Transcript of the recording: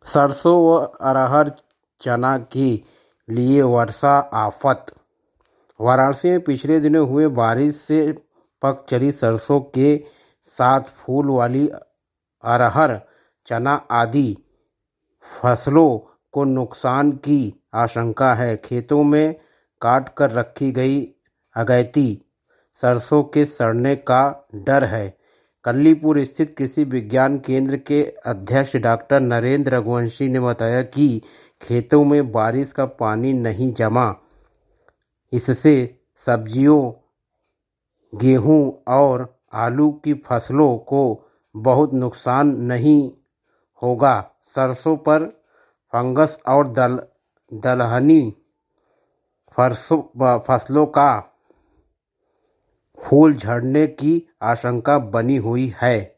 सरसों व अरहर चना के लिए वर्षा आफत। वाराणसी में पिछले दिनों हुए बारिश से पक चली सरसों के साथ फूल वाली अरहर चना आदि फसलों को नुकसान की आशंका है। खेतों में काट कर रखी गई अगैती सरसों के सड़ने का डर है। कल्लीपुर स्थित कृषि विज्ञान केंद्र के अध्यक्ष डॉक्टर नरेंद्र रघुवंशी ने बताया कि खेतों में बारिश का पानी नहीं जमा, इससे सब्जियों, गेहूं और आलू की फसलों को बहुत नुकसान नहीं होगा। सरसों पर फंगस और दलहनी फसलों का फूल झड़ने की आशंका बनी हुई है।